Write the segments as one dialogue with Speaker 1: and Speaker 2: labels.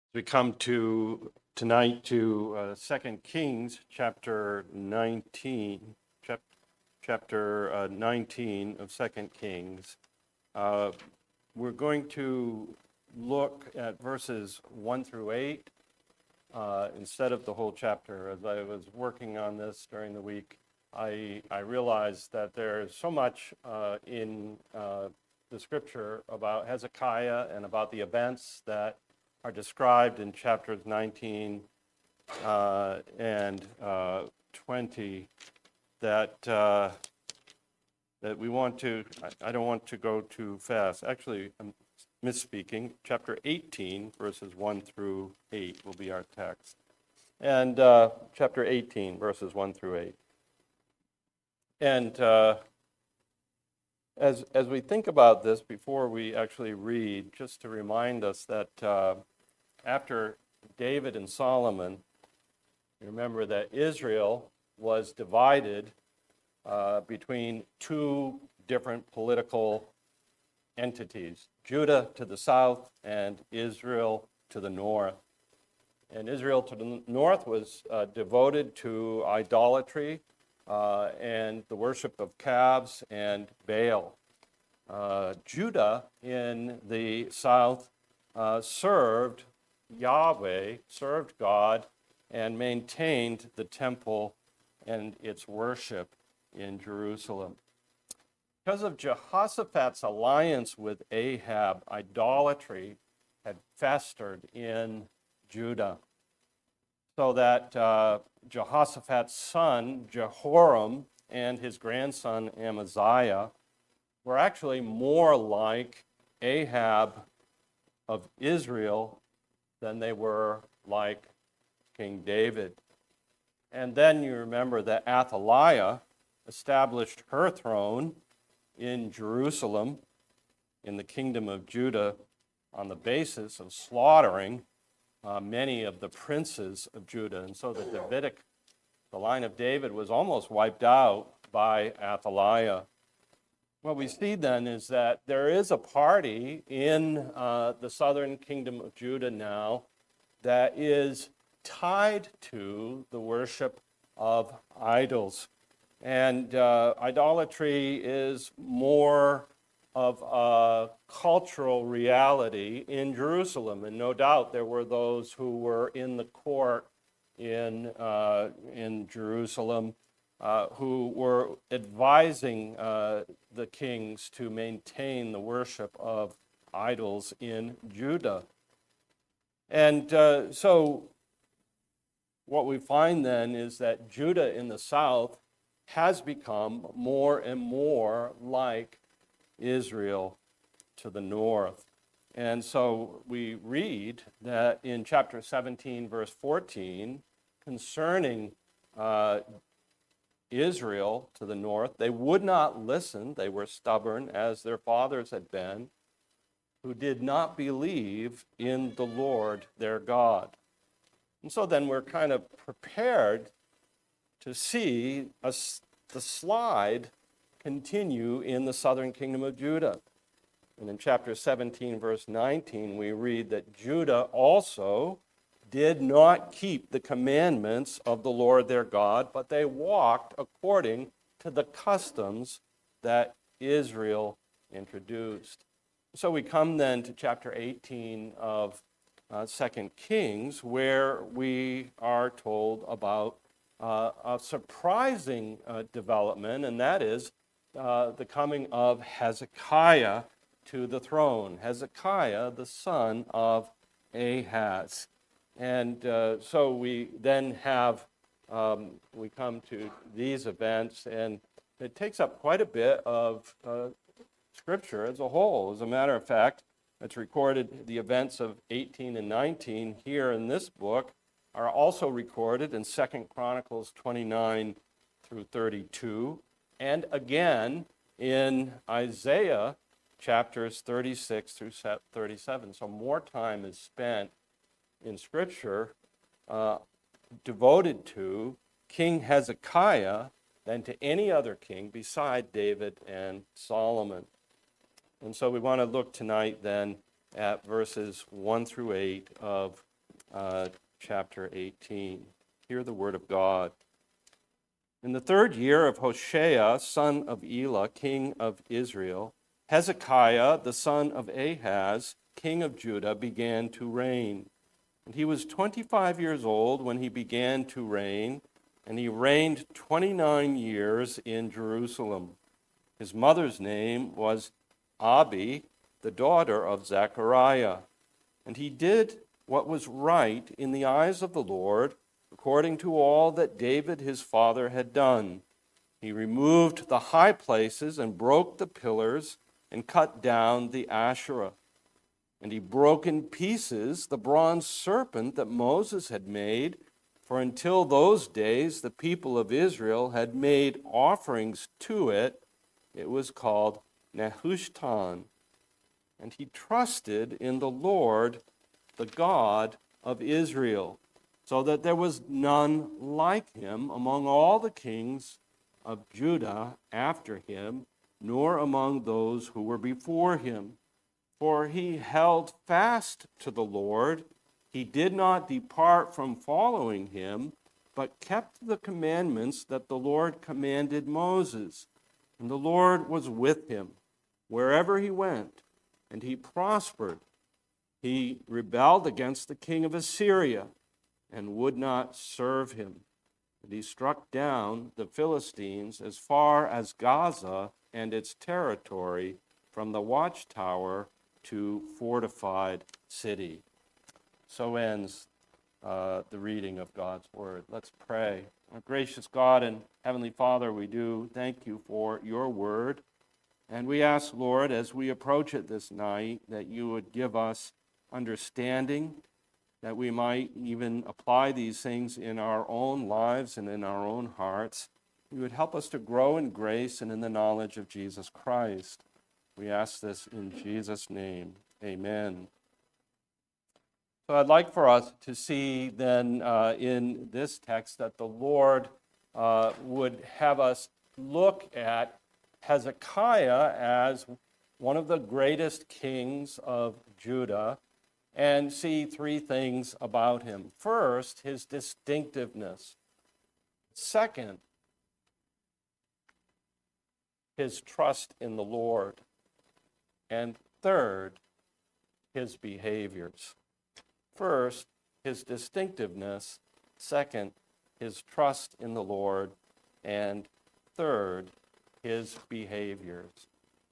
Speaker 1: We come to tonight to 2 Kings chapter 19, chapter 19 of 2 Kings. We're going to look at verses 1 through 8 instead of the whole chapter. As I was working on this during the week, I realized that there's so much in the scripture about Hezekiah and about the events that are described in chapters 19 and 20 that we want to, I don't want to go too fast. Actually, I'm misspeaking. Chapter 18, verses 1 through 8 will be our text. And chapter 18, verses 1 through 8. And as we think about this before we actually read, just to remind us that after David and Solomon, remember that Israel was divided between two different political entities, Judah to the south and Israel to the north. And Israel to the north was devoted to idolatry and the worship of calves and Baal. Judah in the south served Yahweh, served God, and maintained the temple and its worship in Jerusalem. Because of Jehoshaphat's alliance with Ahab, idolatry had festered in Judah, so that Jehoshaphat's son, Jehoram, and his grandson, Amaziah, were actually more like Ahab of Israel than they were like King David. And then you remember that Athaliah established her throne in Jerusalem in the kingdom of Judah on the basis of slaughtering many of the princes of Judah. And so the line of David was almost wiped out by Athaliah. What we see then is that there is a party in the southern kingdom of Judah now that is tied to the worship of idols. And idolatry is more of a cultural reality in Jerusalem. And no doubt there were those who were in the court in Jerusalem who were advising the kings to maintain the worship of idols in Judah. And so what we find then is that Judah in the south has become more and more like Israel to the north. And so we read that in chapter 17, verse 14, concerning Israel to the north, they would not listen. They were stubborn as their fathers had been, who did not believe in the Lord their God. And so then we're kind of prepared to see the slide continue in the southern kingdom of Judah. And in chapter 17, verse 19, we read that Judah also did not keep the commandments of the Lord their God, but they walked according to the customs that Israel introduced. So we come then to chapter 18 of 2 Kings, where we are told about a surprising development, and that is the coming of Hezekiah to the throne. Hezekiah, the son of Ahaz. And so we then have, we come to these events, and it takes up quite a bit of Scripture as a whole. As a matter of fact, it's recorded, the events of 18 and 19 here in this book are also recorded in 2 Chronicles 29 through 32, and again in Isaiah chapters 36 through 37. So more time is spent in Scripture devoted to King Hezekiah than to any other king beside David and Solomon. And so we want to look tonight then at verses 1 through 8 of chapter 18. Hear the word of God. In the 3rd year of Hoshea, son of Elah, king of Israel, Hezekiah, the son of Ahaz, king of Judah, began to reign. And he was 25 years old when he began to reign, and he reigned 29 years in Jerusalem. His mother's name was Abi, the daughter of Zechariah. And he did what was right in the eyes of the Lord, according to all that David his father had done. He removed the high places and broke the pillars and cut down the Asherah. And he broke in pieces the bronze serpent that Moses had made, for until those days the people of Israel had made offerings to it. It was called Nehushtan. And he trusted in the Lord, the God of Israel, so that there was none like him among all the kings of Judah after him, nor among those who were before him. For he held fast to the Lord. He did not depart from following him, but kept the commandments that the Lord commanded Moses. And the Lord was with him wherever he went, and he prospered. He rebelled against the king of Assyria and would not serve him. And he struck down the Philistines as far as Gaza and its territory, from the watchtower to fortified city. So ends the reading of God's word. Let's pray. Our gracious God and Heavenly Father, we do thank you for your word. And we ask, Lord, as we approach it this night, that you would give us understanding, that we might even apply these things in our own lives and in our own hearts. You would help us to grow in grace and in the knowledge of Jesus Christ. We ask this in Jesus' name. Amen. So I'd like for us to see then in this text that the Lord would have us look at Hezekiah as one of the greatest kings of Judah and see 3 things about him. First, his distinctiveness. Second, his trust in the Lord. And third, his behaviors. First, his distinctiveness. Second, his trust in the Lord. And third, his behaviors.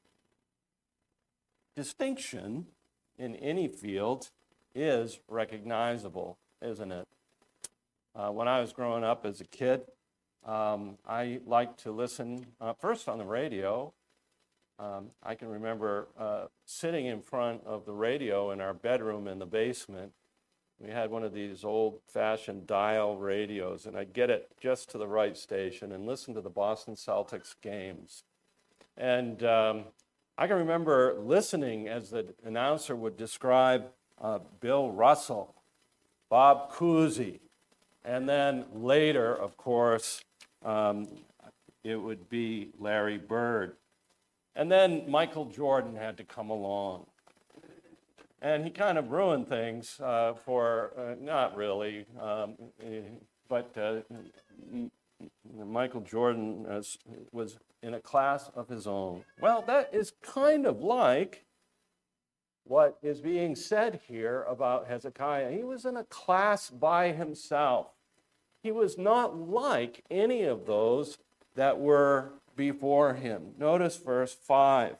Speaker 1: Distinction in any field is recognizable, isn't it? When I was growing up as a kid, I liked to listen first on the radio. I can remember sitting in front of the radio in our bedroom in the basement. We had one of these old-fashioned dial radios, and I'd get it just to the right station and listen to the Boston Celtics games. And I can remember listening as the announcer would describe Bill Russell, Bob Cousy, and then later, of course, it would be Larry Bird. And then Michael Jordan had to come along. And he kind of ruined things not really, but Michael Jordan was in a class of his own. Well, that is kind of like what is being said here about Hezekiah. He was in a class by himself. He was not like any of those that were before him. Notice verse 5.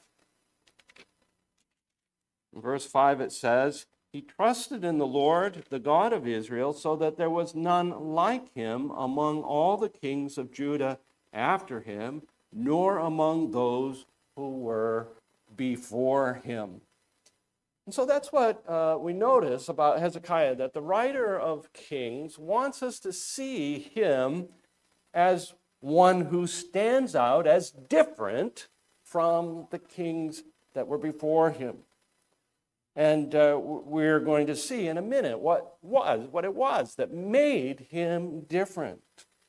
Speaker 1: In verse 5 it says, "He trusted in the Lord, the God of Israel, so that there was none like him among all the kings of Judah after him, nor among those who were before him." And so that's what we notice about Hezekiah, that the writer of Kings wants us to see him as one who stands out as different from the kings that were before him. And we're going to see in a minute what it was that made him different.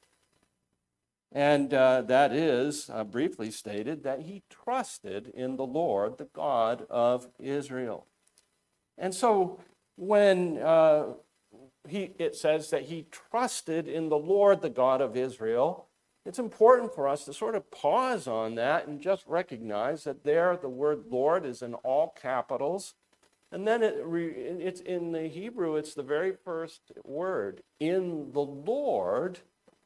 Speaker 1: And that is, briefly stated, that he trusted in the Lord, the God of Israel. And so when it says that he trusted in the Lord, the God of Israel. It's important for us to sort of pause on that and just recognize that there the word Lord is in all capitals. And then it's in the Hebrew, it's the very first word. In the Lord,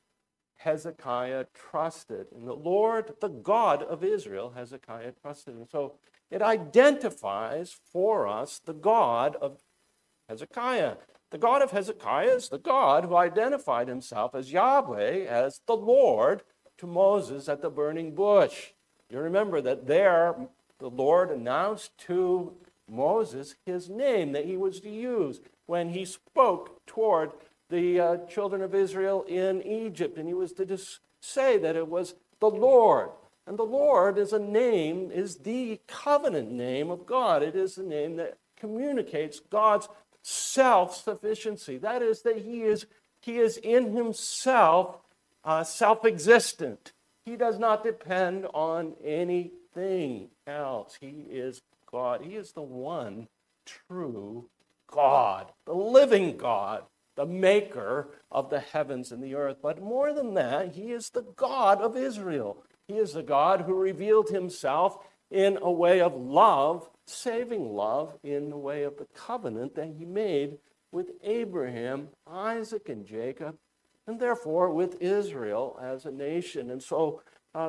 Speaker 1: Hezekiah trusted. In the Lord, the God of Israel, Hezekiah trusted. And so it identifies for us the God of Hezekiah. The God of Hezekiah is the God who identified himself as Yahweh, as the Lord, to Moses at the burning bush. You remember that there the Lord announced to Moses his name that he was to use when he spoke toward the children of Israel in Egypt. And he was to say that it was the Lord. And the Lord is a name, is the covenant name of God. It is the name that communicates God's self-sufficiency. That is, that he is in himself self-existent. He does not depend on anything else. He is God. He is the one true God, the living God, the maker of the heavens and the earth. But more than that, he is the God of Israel. He is the God who revealed himself in a way of love, saving love, in the way of the covenant that he made with Abraham, Isaac, and Jacob, and therefore with Israel as a nation. And so the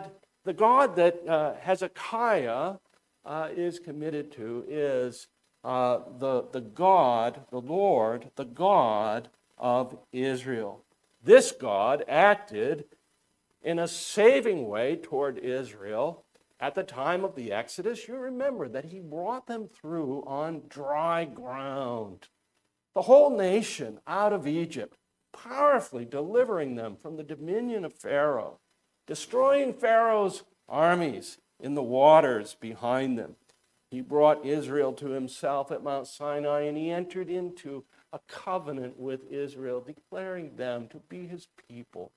Speaker 1: God that Hezekiah is committed to is the God, the Lord, the God of Israel. This God acted in a saving way toward Israel at the time of the Exodus. You remember that he brought them through on dry ground, the whole nation out of Egypt, powerfully delivering them from the dominion of Pharaoh, destroying Pharaoh's armies in the waters behind them. He brought Israel to himself at Mount Sinai, and he entered into a covenant with Israel, declaring them to be his people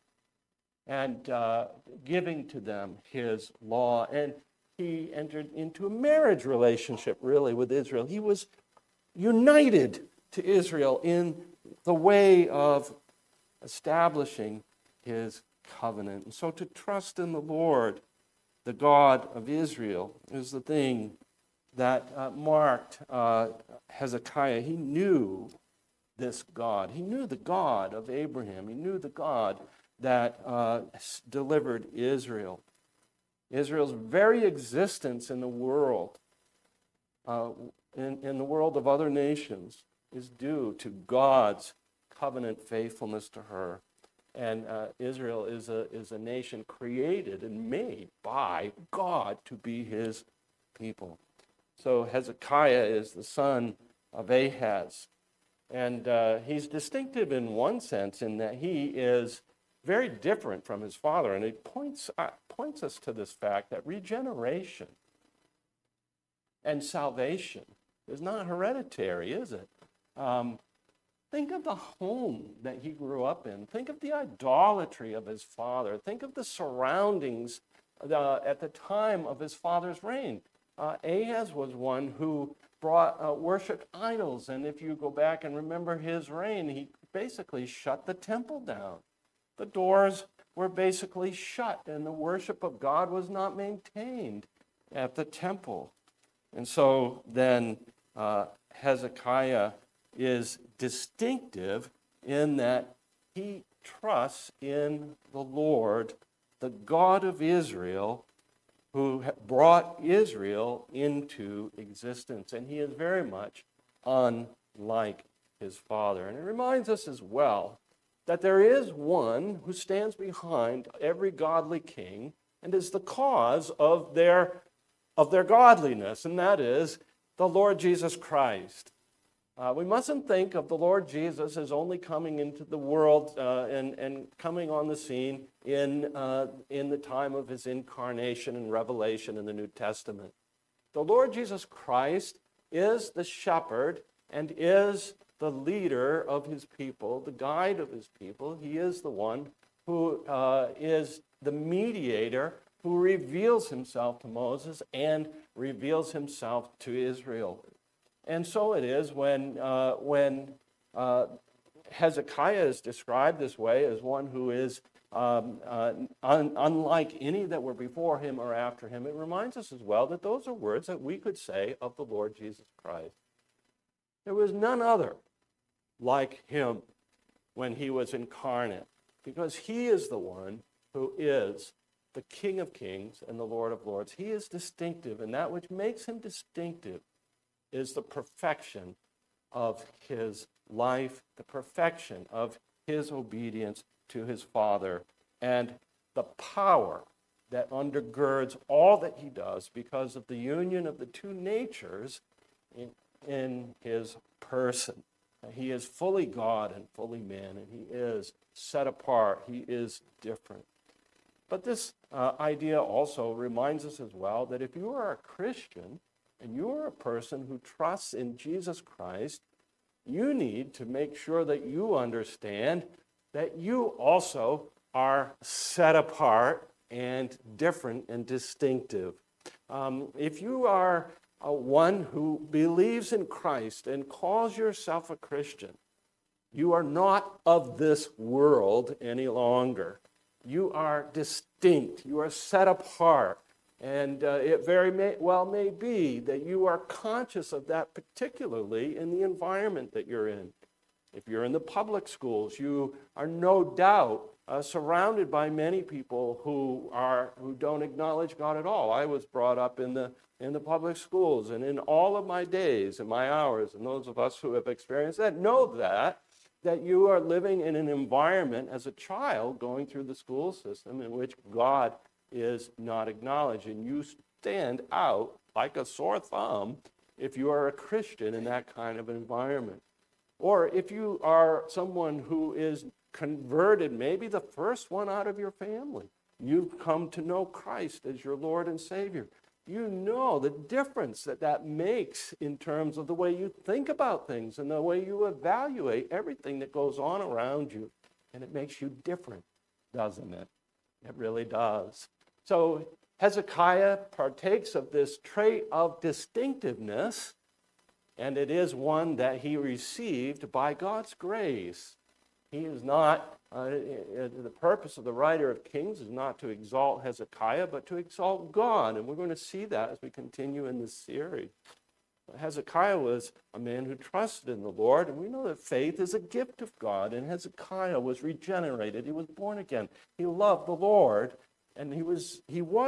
Speaker 1: and giving to them his law. And he entered into a marriage relationship, really, with Israel. He was united to Israel in the way of establishing his covenant. And so to trust in the Lord, the God of Israel, is the thing that marked Hezekiah. He knew this God. He knew the God of Abraham. He knew the God that delivered Israel. Israel's very existence in the world, in the world of other nations, is due to God's covenant faithfulness to her. And Israel is a nation created and made by God to be his people. So Hezekiah is the son of Ahaz. And he's distinctive in one sense in that he is very different from his father. And it points us to this fact that regeneration and salvation is not hereditary, is it? Think of the home that he grew up in. Think of the idolatry of his father. Think of the surroundings at the time of his father's reign. Ahaz was one who worshipped idols. And if you go back and remember his reign, he basically shut the temple down. The doors were basically shut, and the worship of God was not maintained at the temple. And so then Hezekiah is distinctive in that he trusts in the Lord, the God of Israel, who brought Israel into existence. And he is very much unlike his father. And it reminds us as well that there is one who stands behind every godly king and is the cause of their godliness, and that is the Lord Jesus Christ. We mustn't think of the Lord Jesus as only coming into the world and coming on the scene in the time of his incarnation and revelation in the New Testament. The Lord Jesus Christ is the shepherd and is the leader of his people, the guide of his people. He is the one who is the mediator who reveals himself to Moses and reveals himself to Israel. And so it is when Hezekiah is described this way as one who is unlike any that were before him or after him. It reminds us as well that those are words that we could say of the Lord Jesus Christ. There was none other like him when he was incarnate, because he is the one who is the King of Kings and the Lord of Lords. He is distinctive, and that which makes him distinctive is the perfection of his life, the perfection of his obedience to his Father, and the power that undergirds all that he does because of the union of the two natures in his person. He is fully God and fully man, and he is set apart. He is different. But this idea also reminds us as well that if you are a Christian and you are a person who trusts in Jesus Christ, you need to make sure that you understand that you also are set apart and different and distinctive. If you are one who believes in Christ and calls yourself a Christian, you are not of this world any longer. You are distinct. You are set apart. And it very well may be that you are conscious of that, particularly in the environment that you're in. If you're in the public schools, you are no doubt surrounded by many people who don't acknowledge God at all. I was brought up in the public schools, and in all of my days and my hours, and those of us who have experienced that know that you are living in an environment as a child going through the school system in which God is not acknowledged, and you stand out like a sore thumb if you are a Christian in that kind of environment. Or if you are someone who is converted, maybe the first one out of your family, you've come to know Christ as your Lord and Savior. You know the difference that makes in terms of the way you think about things and the way you evaluate everything that goes on around you. And it makes you different, doesn't it? It really does. So Hezekiah partakes of this trait of distinctiveness, and it is one that he received by God's grace. He is not, the purpose of the writer of Kings is not to exalt Hezekiah, but to exalt God. And we're going to see that as we continue in this series. Hezekiah was a man who trusted in the Lord, and we know that faith is a gift of God, and Hezekiah was regenerated. He was born again. He loved the Lord, and he was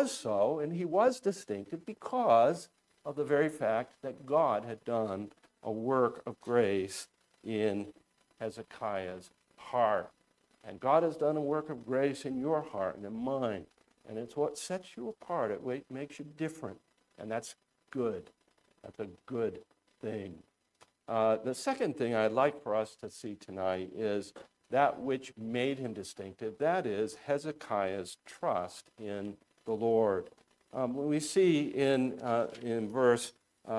Speaker 1: so, and he was distinctive because of the very fact that God had done a work of grace in Hezekiah's heart. And God has done a work of grace in your heart and in mine. And it's what sets you apart. It makes you different. And that's good. That's a good thing. The second thing I'd like for us to see tonight is that which made him distinctive. That is Hezekiah's trust in the Lord. We see in verse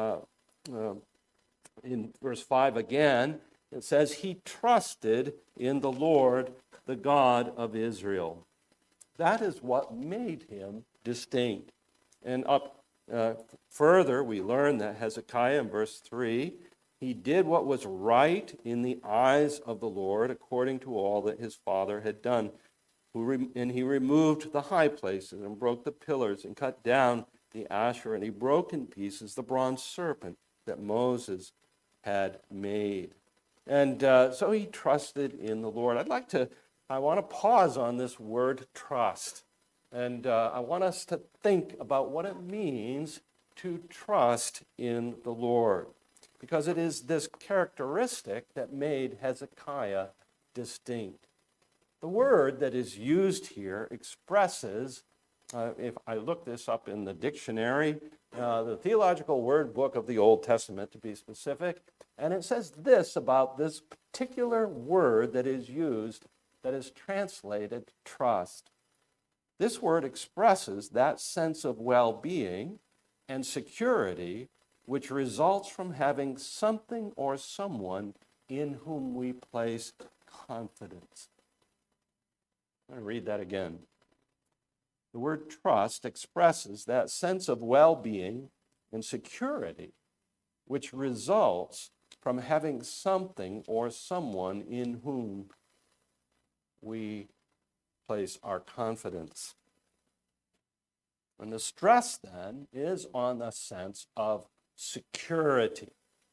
Speaker 1: 5 again, it says, he trusted in the Lord, the God of Israel. That is what made him distinct. And up further, we learn that Hezekiah in verse 3, he did what was right in the eyes of the Lord according to all that his father had done. And he removed the high places and broke the pillars and cut down the Asherah, and he broke in pieces the bronze serpent that Moses had made. And so he trusted in the Lord. I want to pause on this word trust. And I want us to think about what it means to trust in the Lord. Because it is this characteristic that made Hezekiah distinct. The word that is used here expresses, if I look this up in the dictionary, the Theological Word Book of the Old Testament to be specific, and it says this about this particular word that is used that is translated trust. This word expresses that sense of well-being and security which results from having something or someone in whom we place confidence. I'm going to read that again. The word trust expresses that sense of well-being and security which results from having something or someone in whom we place our confidence. And the stress then is on the sense of security.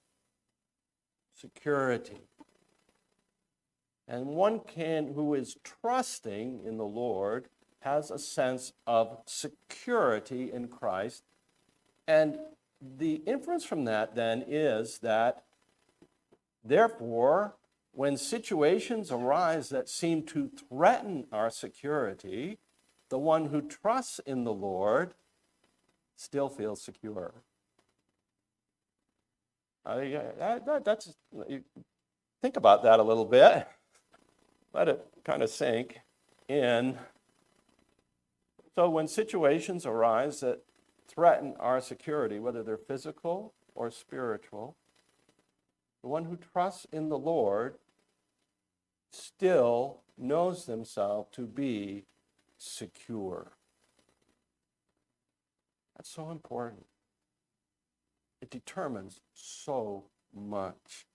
Speaker 1: Security. And one who is trusting in the Lord has a sense of security in Christ. And the inference from that then is that, therefore, when situations arise that seem to threaten our security, the one who trusts in the Lord still feels secure. Think about that a little bit. Let it kind of sink in. So when situations arise that threaten our security, whether they're physical or spiritual, the one who trusts in the Lord still knows themselves to be secure. That's so important. It determines so much.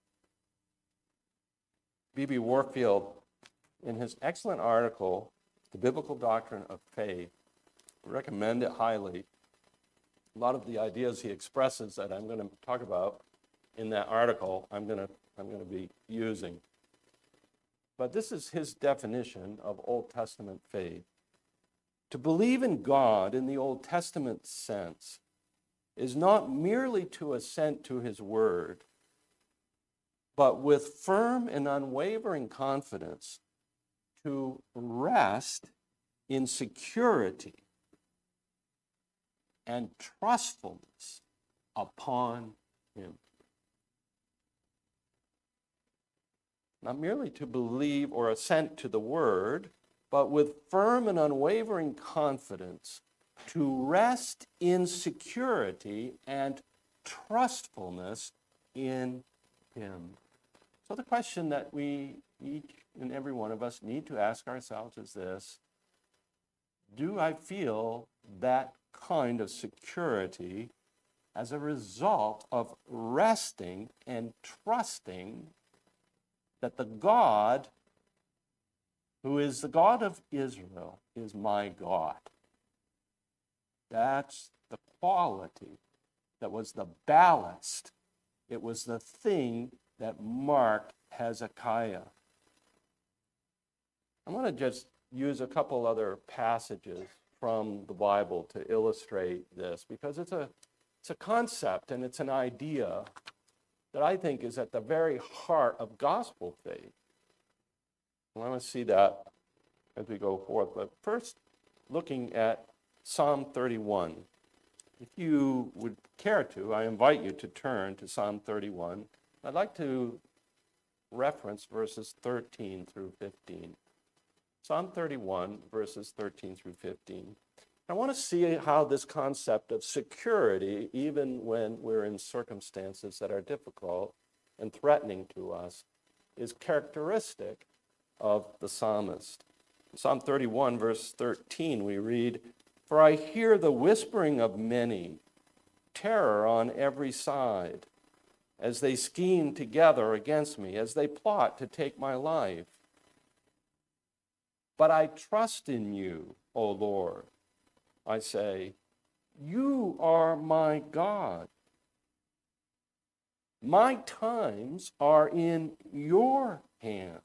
Speaker 1: B.B. Warfield, in his excellent article, The Biblical Doctrine of Faith, I recommend it highly. A lot of the ideas he expresses that I'm going to talk about in that article, I'm going to be using. But this is his definition of Old Testament faith. To believe in God in the Old Testament sense is not merely to assent to his word, but with firm and unwavering confidence to rest in security and trustfulness upon him. Not merely to believe or assent to the word, but with firm and unwavering confidence to rest in security and trustfulness in him. So the question that we, each and every one of us, need to ask ourselves is this: do I feel that kind of security as a result of resting and trusting that the God who is the God of Israel is my God? That's the quality that was the ballast. It was the thing that marked Hezekiah. I'm going to just use a couple other passages from the Bible to illustrate this, because it's a concept and it's an idea that I think is at the very heart of gospel faith. I want to see that as we go forth. But first, looking at Psalm 31. If you would care to, I invite you to turn to Psalm 31. I'd like to reference verses 13 through 15. Psalm 31, verses 13 through 15. I want to see how this concept of security, even when we're in circumstances that are difficult and threatening to us, is characteristic of the psalmist. In Psalm 31, verse 13, we read, "For I hear the whispering of many, terror on every side, as they scheme together against me, as they plot to take my life. But I trust in you, O Lord. I say, you are my God. My times are in your hand.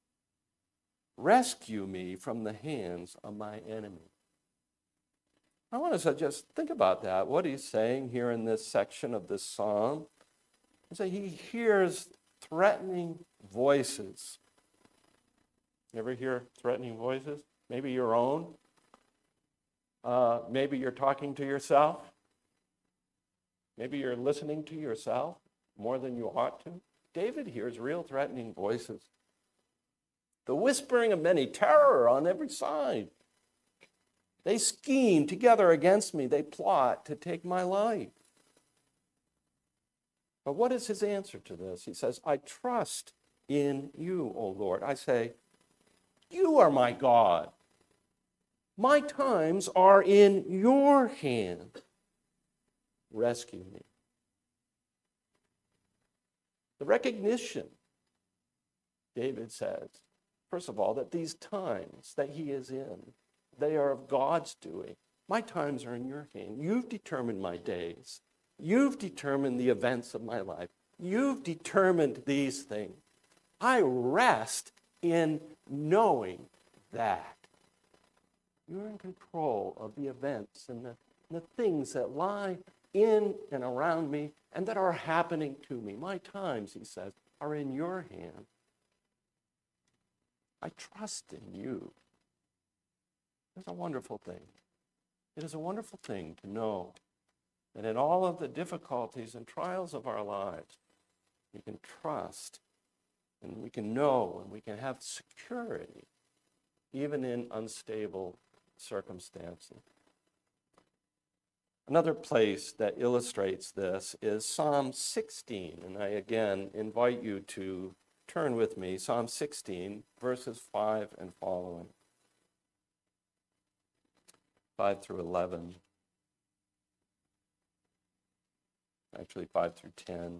Speaker 1: Rescue me from the hands of my enemy." I want us to just think about that, what he's saying here in this section of this psalm. Is that he hears threatening voices. You ever hear threatening voices? Maybe your own. Maybe you're talking to yourself. Maybe you're listening to yourself more than you ought to. David hears real threatening voices. The whispering of many, terror on every side. They scheme together against me. They plot to take my life. But what is his answer to this? He says, I trust in you, O Lord. I say, you are my God. My times are in your hand. Rescue me. The recognition, David says, first of all, that these times that he is in, they are of God's doing. My times are in your hand. You've determined my days. You've determined the events of my life. You've determined these things. I rest in knowing that you're in control of the events and the things that lie in and around me and that are happening to me. My times, he says, are in your hand. I trust in you. It's a wonderful thing. It is a wonderful thing to know that in all of the difficulties and trials of our lives, we can trust and we can know and we can have security, even in unstable circumstances. Another place that illustrates this is Psalm 16, and I again invite you to turn with me, Psalm 16, verses 5 and following. 5 through 11. Actually, 5 through 10.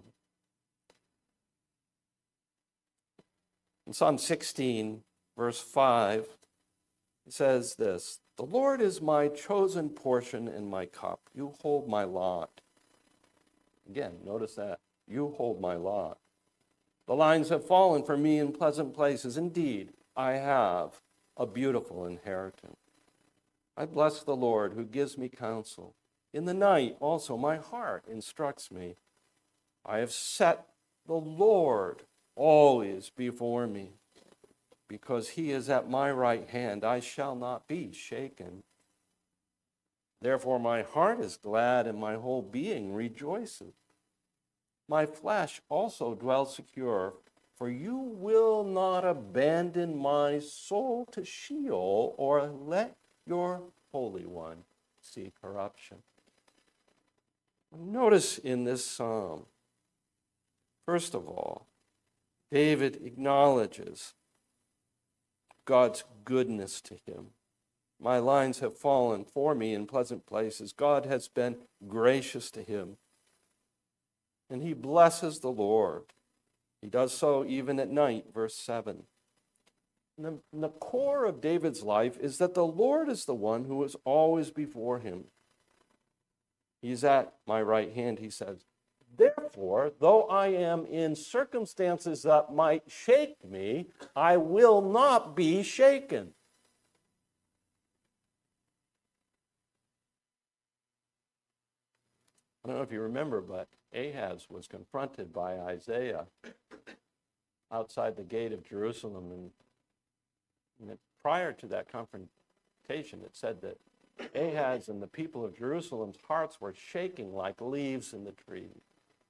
Speaker 1: In Psalm 16, verse 5, it says this, "The Lord is my chosen portion and my cup. You hold my lot." Again, notice that. You hold my lot. "The lines have fallen for me in pleasant places. Indeed, I have a beautiful inheritance. I bless the Lord who gives me counsel. In the night also my heart instructs me. I have set the Lord always before me. Because he is at my right hand, I shall not be shaken. Therefore my heart is glad and my whole being rejoices. My flesh also dwells secure, for you will not abandon my soul to Sheol or let your Holy One see corruption." Notice in this psalm, first of all, David acknowledges God's goodness to him. My lines have fallen for me in pleasant places. God has been gracious to him. And he blesses the Lord. He does so even at night, verse 7. And the core of David's life is that the Lord is the one who is always before him. He's at my right hand, he says. Therefore, though I am in circumstances that might shake me, I will not be shaken. I don't know if you remember, but Ahaz was confronted by Isaiah outside the gate of Jerusalem. And prior to that confrontation, it said that Ahaz and the people of Jerusalem's hearts were shaking like leaves in the trees,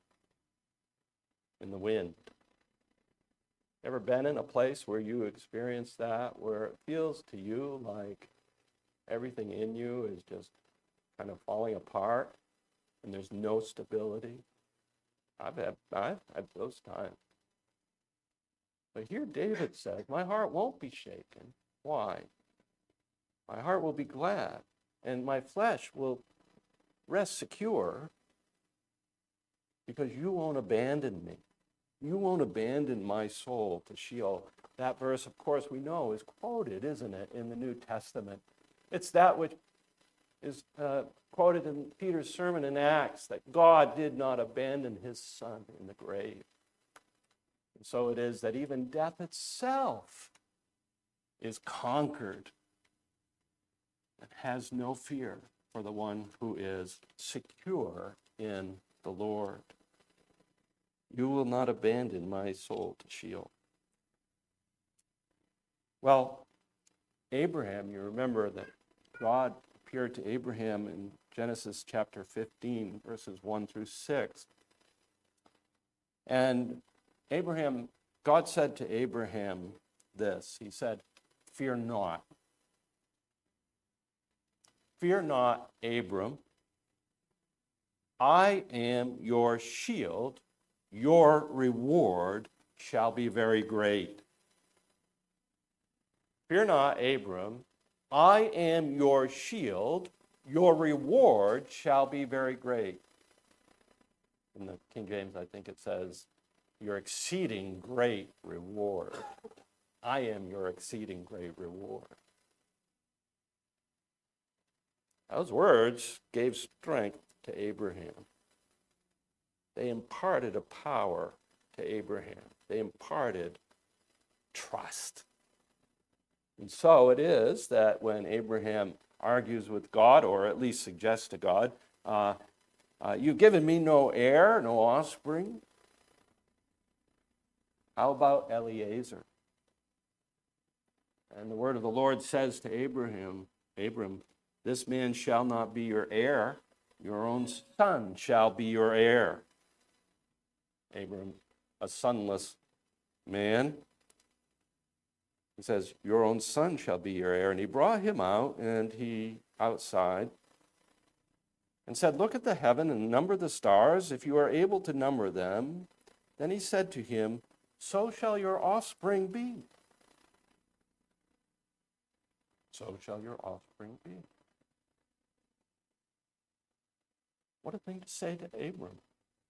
Speaker 1: in the wind. Ever been in a place where you experience that, where it feels to you like everything in you is just kind of falling apart and there's no stability? I've had those times. But here David says, my heart won't be shaken. Why? My heart will be glad, and my flesh will rest secure because you won't abandon me. You won't abandon my soul to Sheol. That verse, of course, we know is quoted, isn't it, in the New Testament? It's that which is quoted in Peter's sermon in Acts, that God did not abandon his Son in the grave. And so it is that even death itself is conquered and has no fear for the one who is secure in the Lord. You will not abandon my soul to Sheol. Well, Abraham, you remember that God appeared to Abraham in Genesis chapter 15, verses 1 through 6. And God said to Abraham this. He said, "Fear not. Fear not, Abram. I am your shield. Your reward shall be very great." Fear not, Abram. I am your shield. Your reward shall be very great. In the King James, I think it says, your exceeding great reward. I am your exceeding great reward. Those words gave strength to Abraham. They imparted a power to Abraham. They imparted trust. And so it is that when Abraham argues with God, or at least suggests to God, you've given me no heir, no offspring. How about Eliezer? And the word of the Lord says to Abram, this man shall not be your heir, your own son shall be your heir. Abram, a sonless man, he says, your own son shall be your heir. And he brought him out, and he outside, and said, look at the heaven and number the stars, if you are able to number them. Then he said to him, so shall your offspring be. So shall your offspring be. What a thing to say to Abram.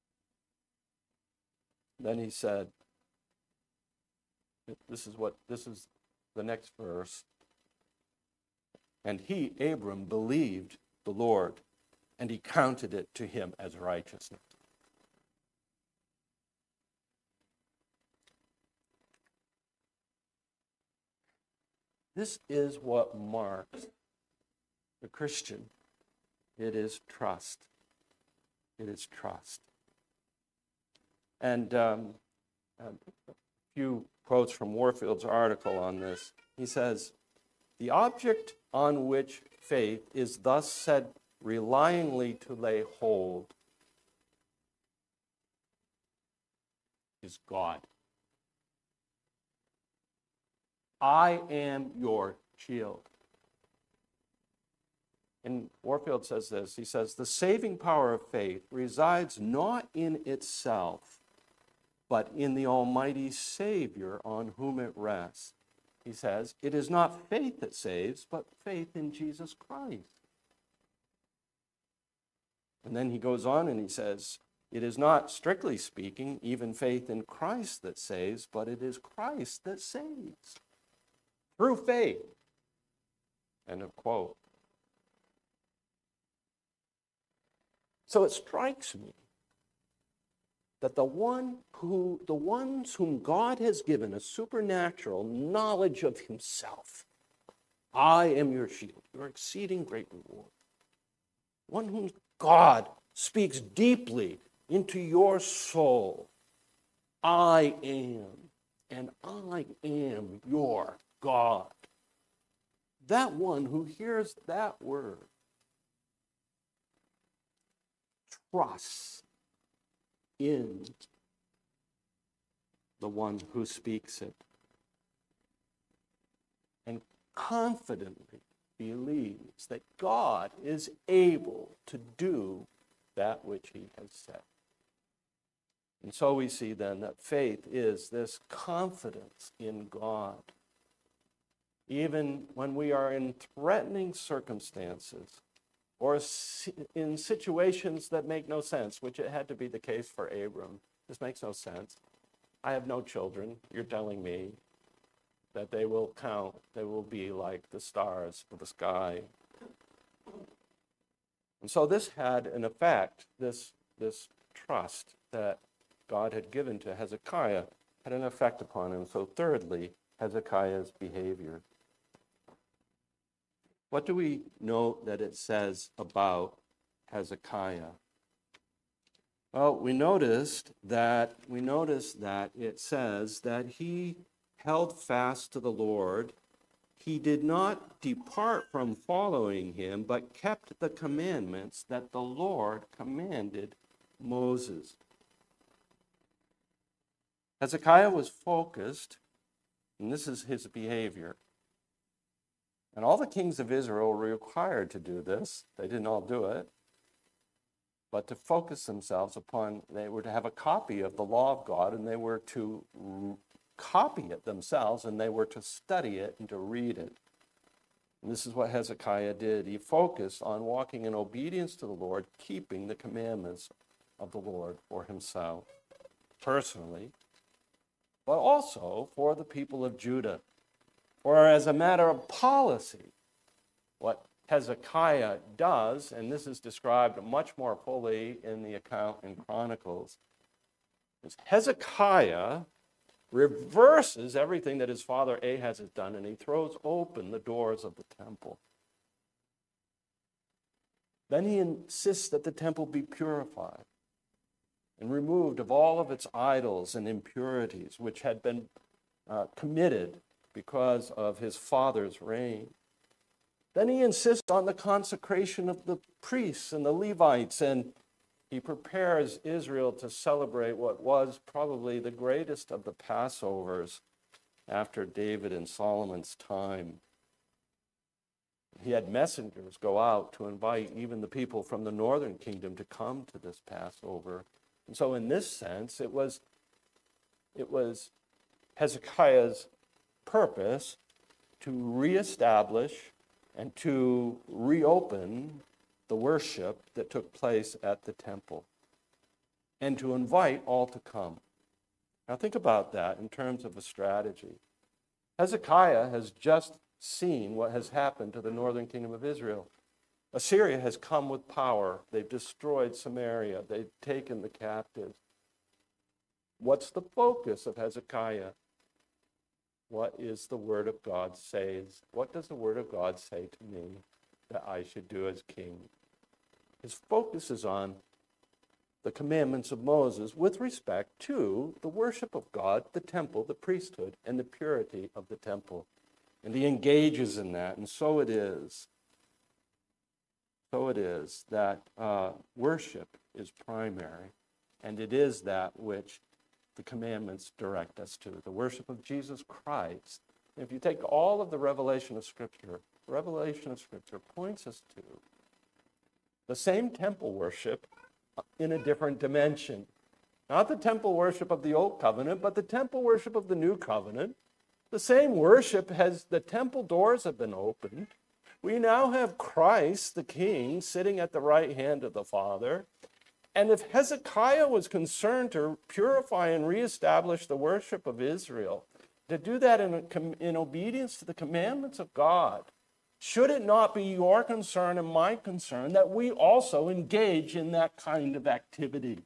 Speaker 1: Then he said, this is the next verse. And he, Abram, believed the Lord, and he counted it to him as righteousness. This is what marks the Christian. It is trust. It is trust. And a few quotes from Warfield's article on this. He says, the object on which faith is thus said relyingly to lay hold is God. I am your shield. And Warfield says this. He says, the saving power of faith resides not in itself, but in the Almighty Savior on whom it rests. He says, it is not faith that saves, but faith in Jesus Christ. And then he goes on and he says, it is not, strictly speaking, even faith in Christ that saves, but it is Christ that saves. Through faith. End of quote. So it strikes me that the ones whom God has given a supernatural knowledge of himself, I am your shield, your exceeding great reward. One whom God speaks deeply into your soul. I am, and I am your God. That one who hears that word trusts in the one who speaks it and confidently believes that God is able to do that which he has said. And so we see then that faith is this confidence in God. Even when we are in threatening circumstances or in situations that make no sense, which it had to be the case for Abram. This makes no sense. I have no children. You're telling me that they will count, they will be like the stars of the sky. And so this had an effect, this trust that God had given to Hezekiah had an effect upon him. So thirdly, Hezekiah's behavior. What do we note that it says about Hezekiah? Well, we noticed that it says that he held fast to the Lord. He did not depart from following him, but kept the commandments that the Lord commanded Moses. Hezekiah was focused, and this is his behavior. And all the kings of Israel were required to do this. They didn't all do it. But to focus themselves upon, they were to have a copy of the law of God, and they were to copy it themselves, and they were to study it and to read it. And this is what Hezekiah did. He focused on walking in obedience to the Lord, keeping the commandments of the Lord for himself, personally, but also for the people of Judah. For as a matter of policy, what Hezekiah does, and this is described much more fully in the account in Chronicles, is Hezekiah reverses everything that his father Ahaz has done, and he throws open the doors of the temple. Then he insists that the temple be purified and removed of all of its idols and impurities which had been committed because of his father's reign. Then he insists on the consecration of the priests and the Levites, and he prepares Israel to celebrate what was probably the greatest of the Passovers after David and Solomon's time. He had messengers go out to invite even the people from the northern kingdom to come to this Passover. And so in this sense, it was Hezekiah's purpose to reestablish and to reopen the worship that took place at the temple and to invite all to come. Now think about that in terms of a strategy. Hezekiah has just seen what has happened to the northern kingdom of Israel. Assyria has come with power. They've destroyed Samaria. They've taken the captives. What's the focus of Hezekiah? What is the word of God says? What does the word of God say to me that I should do as king? His focus is on the commandments of Moses with respect to the worship of God, the temple, the priesthood, and the purity of the temple. And he engages in that, and so it is. So it is that worship is primary, and it is that which the commandments direct us to, the worship of Jesus Christ. If you take all of the revelation of Scripture points us to the same temple worship in a different dimension. Not the temple worship of the Old Covenant, but the temple worship of the New Covenant. The same worship as the temple doors have been opened. We now have Christ, the King, sitting at the right hand of the Father. And if Hezekiah was concerned to purify and reestablish the worship of Israel, to do that in obedience to the commandments of God, should it not be your concern and my concern that we also engage in that kind of activity?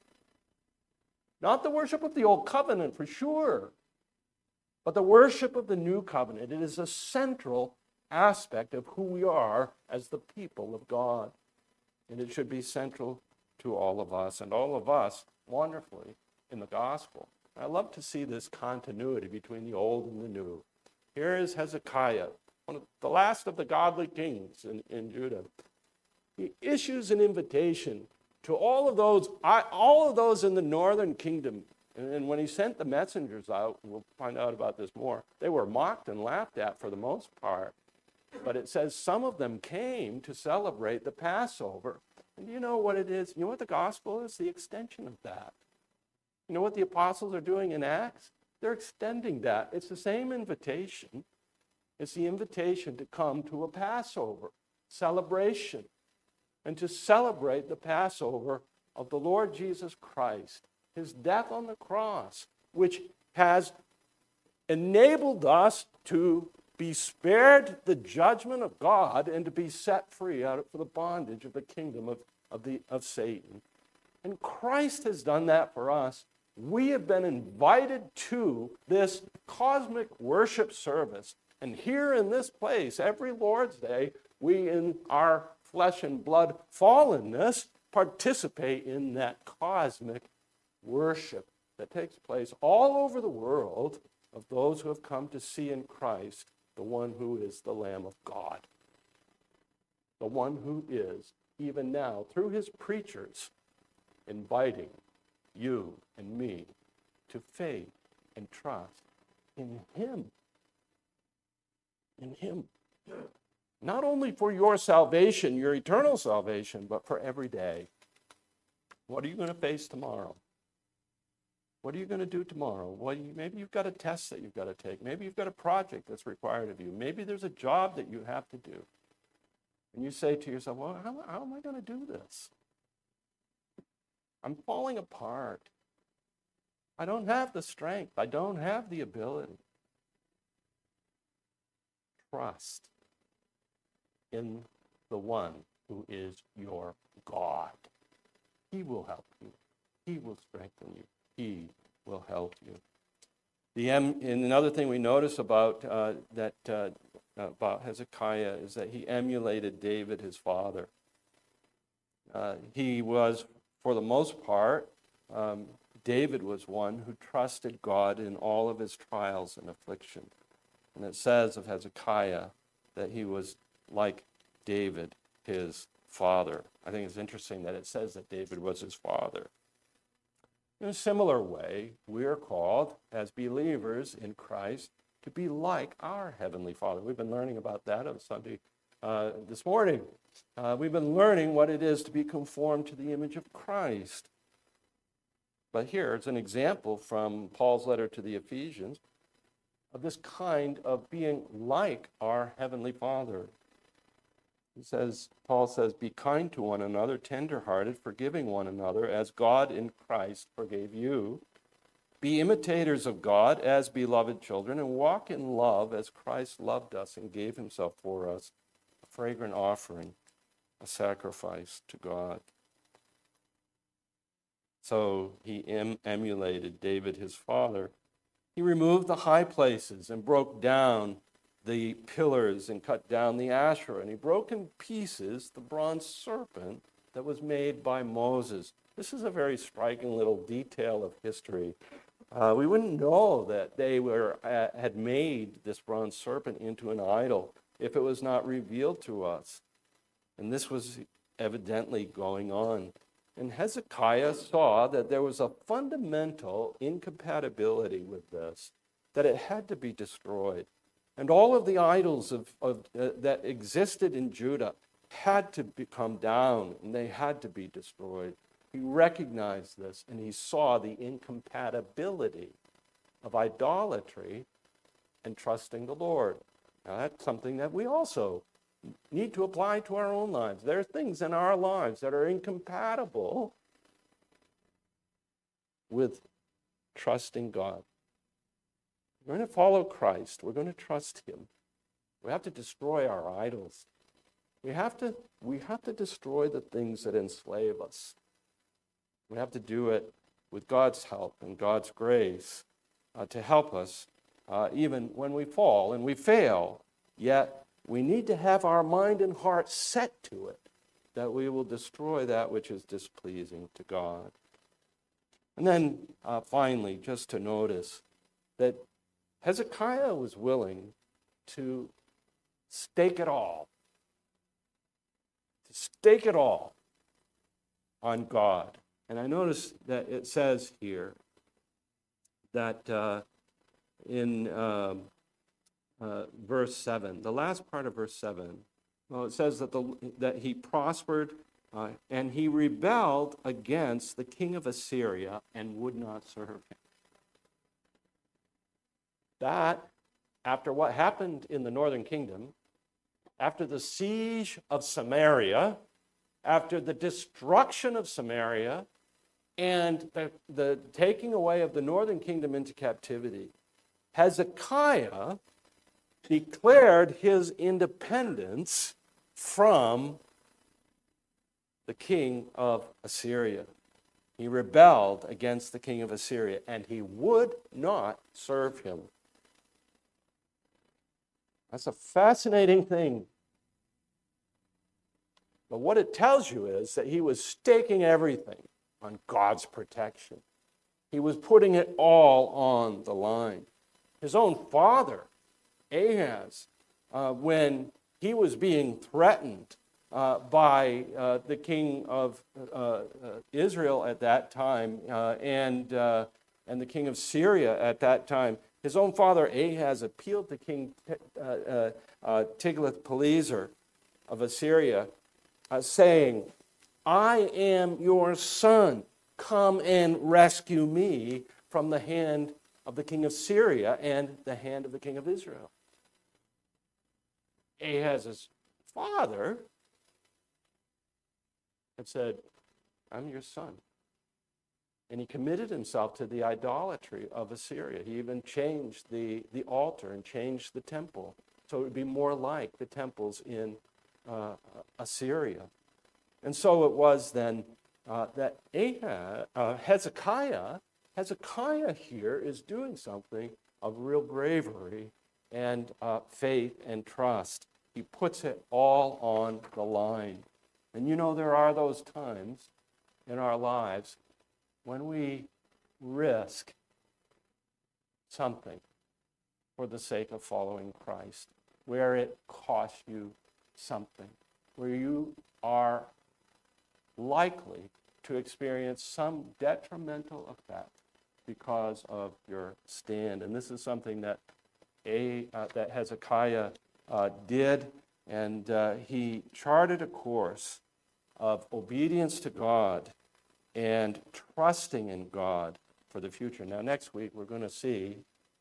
Speaker 1: Not the worship of the Old Covenant, for sure, but the worship of the New Covenant. It is a central aspect of who we are as the people of God. And it should be central to all of us, and all of us wonderfully in the gospel. I love to see this continuity between the old and the new. Here is Hezekiah, one of the last of the godly kings in Judah. He issues an invitation to all of those in the northern kingdom. And when he sent the messengers out, we'll find out about this more, they were mocked and laughed at for the most part. But it says some of them came to celebrate the Passover. And you know what it is? You know what the gospel is? The extension of that. You know what the apostles are doing in Acts? They're extending that. It's the same invitation. It's the invitation to come to a Passover celebration and to celebrate the Passover of the Lord Jesus Christ, his death on the cross, which has enabled us to be spared the judgment of God and to be set free out of the bondage of the kingdom of Satan. And Christ has done that for us. We have been invited to this cosmic worship service. And here in this place, every Lord's Day, we in our flesh and blood fallenness participate in that cosmic worship that takes place all over the world of those who have come to see in Christ the one who is the Lamb of God. The one who is, even now, through his preachers, inviting you and me to faith and trust in him. In him. Not only for your salvation, your eternal salvation, but for every day. What are you going to face tomorrow? What are you going to do tomorrow? Maybe you've got a test that you've got to take. Maybe you've got a project that's required of you. Maybe there's a job that you have to do. And you say to yourself, well, how am I going to do this? I'm falling apart. I don't have the strength. I don't have the ability. Trust in the one who is your God. He will help you. He will strengthen you. He will help you. And another thing we notice about about Hezekiah is that he emulated David, his father. He was, for the most part, David was one who trusted God in all of his trials and affliction. And it says of Hezekiah that he was like David, his father. I think it's interesting that it says that David was his father. In a similar way, we are called as believers in Christ to be like our Heavenly Father. We've been learning about that on Sunday this morning. We've been learning what it is to be conformed to the image of Christ. But here it's an example from Paul's letter to the Ephesians of this kind of being like our Heavenly Father. Paul says, be kind to one another, tenderhearted, forgiving one another, as God in Christ forgave you. Be imitators of God as beloved children, and walk in love as Christ loved us and gave himself for us, a fragrant offering, a sacrifice to God. So he emulated David, his father. He removed the high places and broke down the pillars and cut down the Asherah. And he broke in pieces the bronze serpent that was made by Moses. This is a very striking little detail of history. We wouldn't know that they had made this bronze serpent into an idol if it was not revealed to us. And this was evidently going on. And Hezekiah saw that there was a fundamental incompatibility with this, that it had to be destroyed. And all of the idols that existed in Judah had to come down, and they had to be destroyed. He recognized this, and he saw the incompatibility of idolatry and trusting the Lord. Now, that's something that we also need to apply to our own lives. There are things in our lives that are incompatible with trusting God. We're going to follow Christ. We're going to trust him. We have to destroy our idols. We have to destroy the things that enslave us. We have to do it with God's help and God's grace to help us even when we fall and we fail. Yet we need to have our mind and heart set to it, that we will destroy that which is displeasing to God. And then finally, just to notice that Hezekiah was willing to stake it all on God. And I notice that it says here that in verse 7, the last part of verse 7, well, it says that he prospered and he rebelled against the king of Assyria and would not serve him. That, after what happened in the northern kingdom, after the siege of Samaria, after the destruction of Samaria, and the taking away of the northern kingdom into captivity, Hezekiah declared his independence from the king of Assyria. He rebelled against the king of Assyria, and he would not serve him. That's a fascinating thing. But what it tells you is that he was staking everything on God's protection. He was putting it all on the line. His own father, Ahaz, when he was being threatened by the king of Israel at that time and the king of Syria at that time, his own father Ahaz appealed to King Tiglath-Pileser of Assyria, saying, I am your son. Come and rescue me from the hand of the king of Syria and the hand of the king of Israel. Ahaz's father had said, I'm your son. And he committed himself to the idolatry of Assyria. He even changed the altar and changed the temple so it would be more like the temples in Assyria. And so it was then that Hezekiah here is doing something of real bravery and faith and trust. He puts it all on the line. And you know, there are those times in our lives when we risk something for the sake of following Christ, where it costs you something, where you are likely to experience some detrimental effect because of your stand. And this is something that Hezekiah did, and he charted a course of obedience to God and trusting in God for the future. Now, next week, we're going to see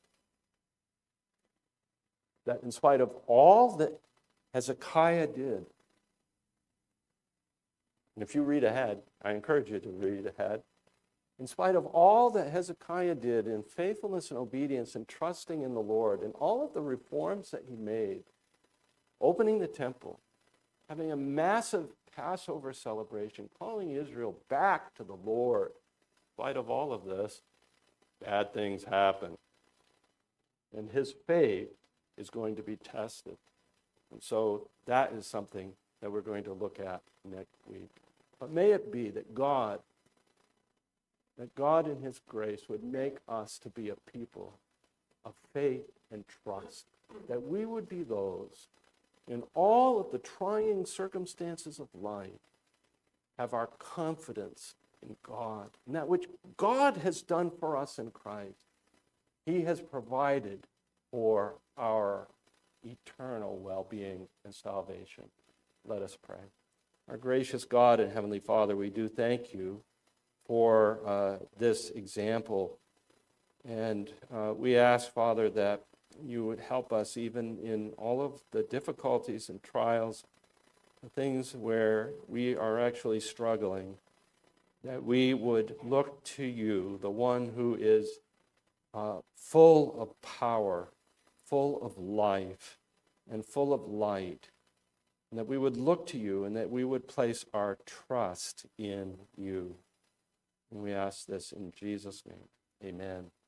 Speaker 1: that in spite of all that Hezekiah did, and if you read ahead, I encourage you to read ahead, in spite of all that Hezekiah did in faithfulness and obedience and trusting in the Lord, and all of the reforms that he made, opening the temple, having a massive Passover celebration, calling Israel back to the Lord. In spite of all of this, bad things happen. And his faith is going to be tested. And so that is something that we're going to look at next week. But may it be that God in his grace would make us to be a people of faith and trust, that we would be those in all of the trying circumstances of life, have our confidence in God, and that which God has done for us in Christ, he has provided for our eternal well-being and salvation. Let us pray. Our gracious God and Heavenly Father, we do thank you for this example. And we ask, Father, that you would help us even in all of the difficulties and trials, the things where we are actually struggling, that we would look to you, the one who is full of power, full of life, and full of light, and that we would look to you and that we would place our trust in you. And we ask this in Jesus' name. Amen.